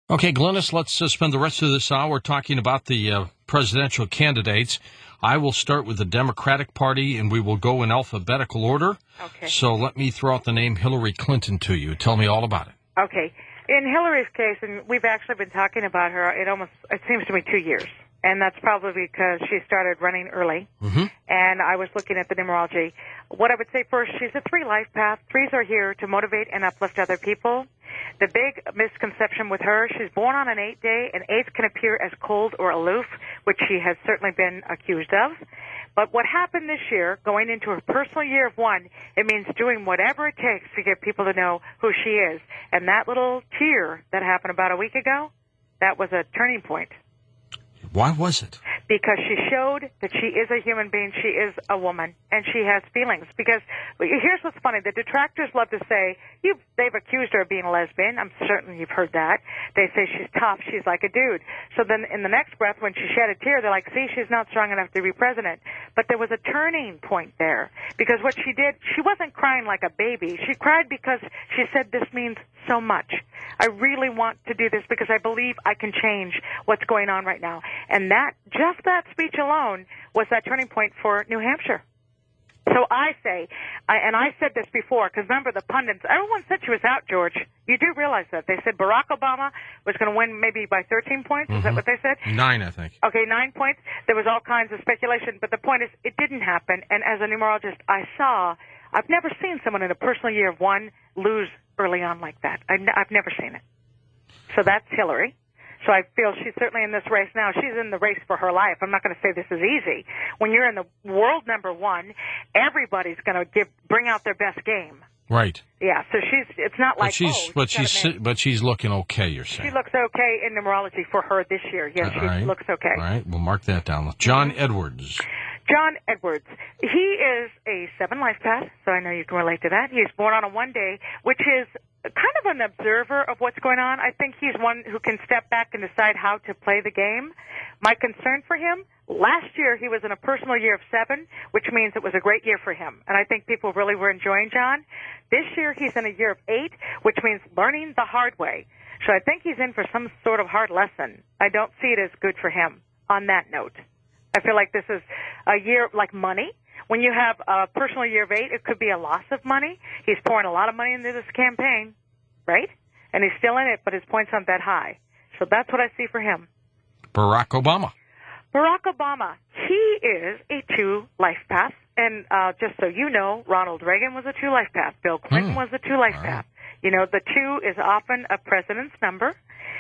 Okay, Glennis, let's spend the rest of this hour talking about the presidential candidates. I will start with the Democratic Party, and we will go in alphabetical order. Okay. So let me throw out the name Hillary Clinton to you. Tell me all about it. Okay. In Hillary's case, and we've actually been talking about her, it seems to me 2 years. And that's probably because she started running early. Mm-hmm. And I was looking at the numerology. What I would say first, she's a 3 life path. 3s are here to motivate and uplift other people. The big misconception with her, she's born on an 8-day, and 8s can appear as cold or aloof, which she has certainly been accused of. But what happened this year, going into her personal year of 1, it means doing whatever it takes to get people to know who she is. And that little tear that happened about a week ago, that was a turning point. Why was it? Because she showed that she is a human being, she is a woman, and she has feelings. Because here's what's funny. The detractors love to say, they've accused her of being a lesbian. I'm certain you've heard that. They say she's tough, she's like a dude. So then in the next breath, when she shed a tear, they're like, see, she's not strong enough to be president. But there was a turning point there. Because what she did, she wasn't crying like a baby. She cried because she said, this means so much. I really want to do this because I believe I can change what's going on right now. And just that speech alone was that turning point for New Hampshire. So I say, and I said this before, because remember the pundits, everyone said she was out, George. You do realize that. They said Barack Obama was going to win maybe by 13 points. Is that what they said? 9, I think. Okay, 9 points. There was all kinds of speculation, but the point is it didn't happen. And as a numerologist, I've never seen someone in a personal year of 1 lose early on like that. I've never seen it. So that's Hillary. So I feel she's certainly in this race now. She's in the race for her life. I'm not going to say this is easy. When you're in the world number 1, everybody's going to bring out their best game. Right. Yeah. So it's not like but she's looking okay. You're saying she looks okay in numerology for her this year. Yes, she looks okay. All right. We'll mark that down. John Edwards. John Edwards. He is a 7 life path, so I know you can relate to that. He's born on a 1-day, which is kind of an observer of what's going on. I think he's one who can step back and decide how to play the game. My concern for him, last year he was in a personal year of 7, which means it was a great year for him. And I think people really were enjoying John. This year he's in a year of 8, which means learning the hard way. So I think he's in for some sort of hard lesson. I don't see it as good for him on that note. I feel like this is a year like money. When you have a personal year of 8, it could be a loss of money. He's pouring a lot of money into this campaign, right? And he's still in it, but his points aren't that high. So that's what I see for him. Barack Obama. Barack Obama, he is a 2 life path. And just so you know, Ronald Reagan was a 2 life path. Bill Clinton was a 2 life path. You know, the 2 is often a president's number.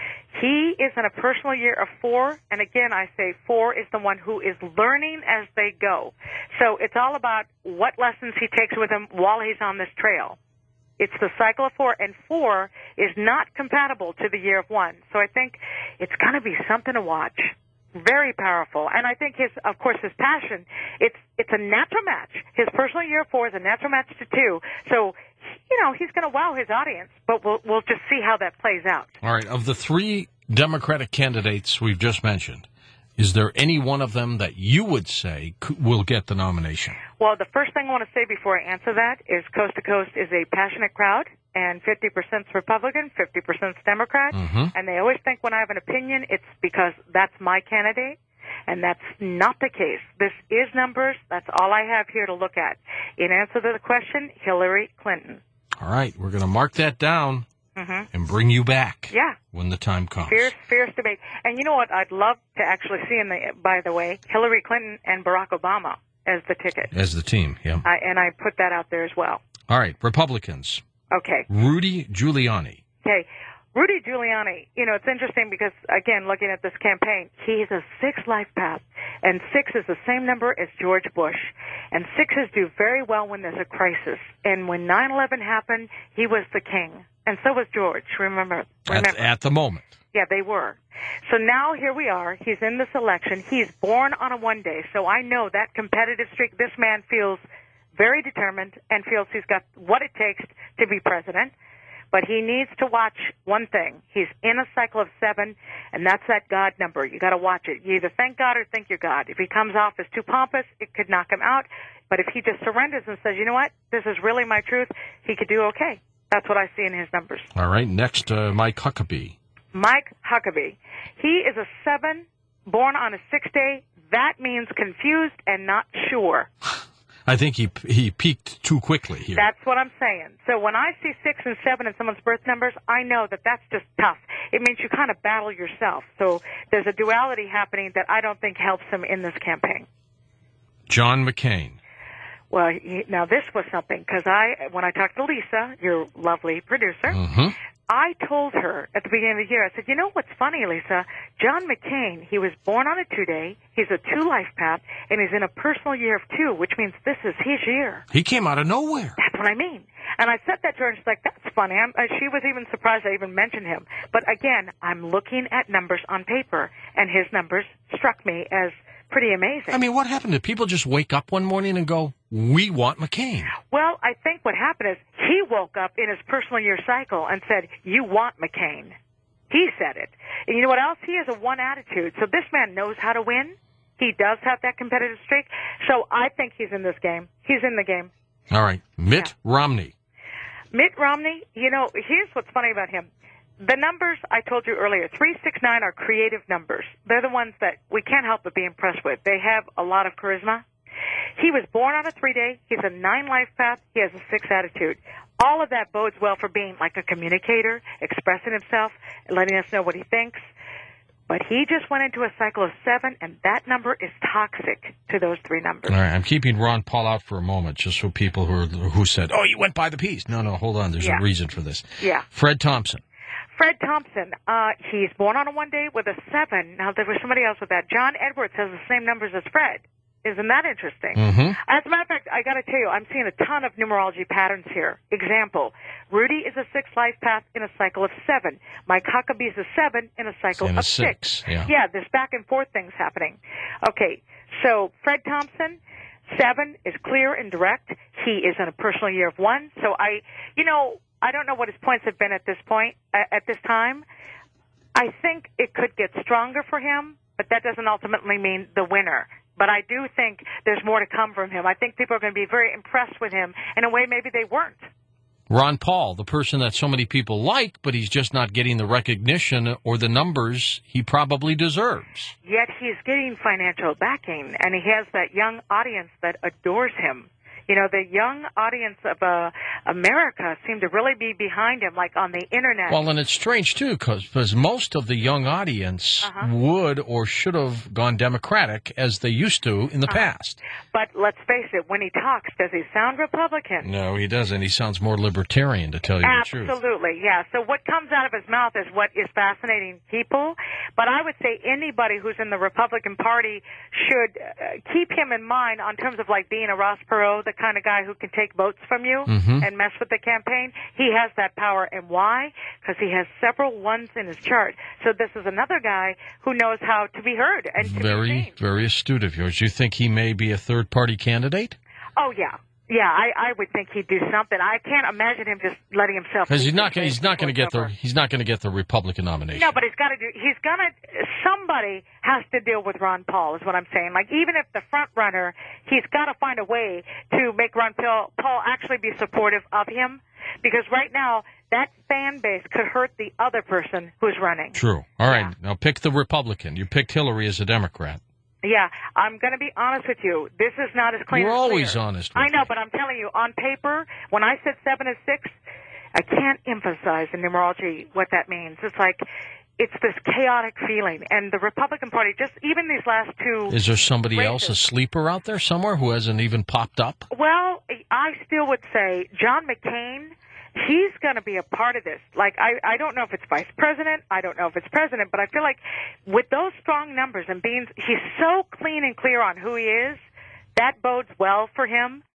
He is in a personal year of 4, and again, I say 4 is the one who is learning as they go. So it's all about what lessons he takes with him while he's on this trail. It's the cycle of 4, and 4 is not compatible to the year of 1. So I think it's going to be something to watch. Very powerful. And I think his passion, it's a natural match. His personal year of 4 is a natural match to 2. So, you know, he's going to wow his audience, but we'll just see how that plays out. All right. Of the 3 Democratic candidates we've just mentioned, is there any one of them that you would say will get the nomination? Well, the first thing I want to say before I answer that is Coast to Coast is a passionate crowd, and 50% is Republican, 50% is Democrat. And they always think when I have an opinion, it's because that's my candidate, and that's not the case. This is numbers. That's all I have here to look at. In answer to the question, Hillary Clinton. All right. We're going to mark that down and bring you back when the time comes. Fierce debate. And you know what I'd love to actually see, by the way, Hillary Clinton and Barack Obama as the ticket. As the team, yeah. And I put that out there as well. All right. Republicans. Okay. Rudy Giuliani. Okay. Rudy Giuliani, you know, it's interesting because, again, looking at this campaign, he's a 6 life path, and 6 is the same number as George Bush. And 6s do very well when there's a crisis. And when 9/11 happened, he was the king. And so was George, remember. At the moment. Yeah, they were. So now here we are. He's in this election. He's born on a 1-day. So I know that competitive streak, this man feels very determined and feels he's got what it takes to be president. But he needs to watch one thing. He's in a cycle of 7, and that's that God number. You got to watch it. You either thank God or think you're God. If he comes off as too pompous, it could knock him out. But if he just surrenders and says, you know what, this is really my truth, he could do okay. That's what I see in his numbers. All right. Next, Mike Huckabee. Mike Huckabee. He is a 7, born on a 6 day. That means confused and not sure. I think he peaked too quickly here. That's what I'm saying. So when I see 6 and 7 in someone's birth numbers, I know that that's just tough. It means you kind of battle yourself. So there's a duality happening that I don't think helps him in this campaign. John McCain. Well, now this was something, because when I talked to Lisa, your lovely producer, I told her at the beginning of the year, I said, you know what's funny, Lisa? John McCain, he was born on a 2 day, he's a 2 life path, and he's in a personal year of 2, which means this is his year. He came out of nowhere. That's what I mean. And I said that to her, and she's like, that's funny. She was even surprised I even mentioned him. But again, I'm looking at numbers on paper, and his numbers struck me as pretty amazing. I mean, what happened? Did people just wake up one morning and go, we want McCain? Well, I think what happened is he woke up in his personal year cycle and said, you want McCain. He said it. And you know what else? He has a 1 attitude. So this man knows how to win. He does have that competitive streak. So I think he's in this game. He's in the game. All right. Mitt Romney. Mitt Romney, you know, here's what's funny about him. The numbers I told you earlier, 3, 6, 9 are creative numbers. They're the ones that we can't help but be impressed with. They have a lot of charisma. He was born on a 3 day. He's a 9 life path. He has a 6 attitude. All of that bodes well for being like a communicator, expressing himself, letting us know what he thinks. But he just went into a cycle of 7, and that number is toxic to those 3 numbers. All right, I'm keeping Ron Paul out for a moment, just so people who said, oh, you went by the piece. No, hold on. There's a reason for this. Yeah. Fred Thompson. Fred Thompson, he's born on a 1 day with a 7. Now, there was somebody else with that. John Edwards has the same numbers as Fred. Isn't that interesting? As a matter of fact, I got to tell you, I'm seeing a ton of numerology patterns here. Example, Rudy is a 6 life path in a cycle of 7. Mike Huckabee is a 7 in a cycle of 6. Yeah, there's back and forth things happening. Okay, so Fred Thompson, 7 is clear and direct. He is in a personal year of 1. So I don't know what his points have been at this point, at this time. I think it could get stronger for him, but that doesn't ultimately mean the winner. But I do think there's more to come from him. I think people are going to be very impressed with him in a way maybe they weren't. Ron Paul, the person that so many people like, but he's just not getting the recognition or the numbers he probably deserves. Yet he's getting financial backing, and he has that young audience that adores him. You know, the young audience of America seem to really be behind him, like on the Internet. Well, and it's strange, too, because most of the young audience would or should have gone Democratic, as they used to in the past. But let's face it, when he talks, does he sound Republican? No, he doesn't. He sounds more libertarian, to tell you the truth. Absolutely, yeah. So what comes out of his mouth is what is fascinating people. But I would say anybody who's in the Republican Party should keep him in mind on terms of like being a Ross Perot, the kind of guy who can take votes from you and mess with the campaign. He has that power. And why? Because he has several 1s in his chart. So this is another guy who knows how to be heard and to be seen. Very astute of yours. You think he may be a third-party candidate? Oh, yeah. Yeah, I would think he'd do something. I can't imagine him just letting himself. Because he's not going to get the Republican nomination. No, but somebody has to deal with Ron Paul, is what I'm saying. Like, even if the front runner, he's got to find a way to make Ron Paul actually be supportive of him. Because right now, that fan base could hurt the other person who's running. True. All right, now pick the Republican. You picked Hillary as a Democrat. Yeah, I'm going to be honest with you. This is not as clean as clear. You're always honest with I know, but I'm telling you, on paper, when I said 7 is 6, I can't emphasize in numerology what that means. It's like, it's this chaotic feeling. And the Republican Party, just even these last 2 Is there somebody races, else, a sleeper out there somewhere who hasn't even popped up? Well, I still would say John McCain, he's going to be a part of this. Like, I don't know if it's vice president. I don't know if it's president. But I feel like with those strong numbers and he's so clean and clear on who he is, that bodes well for him.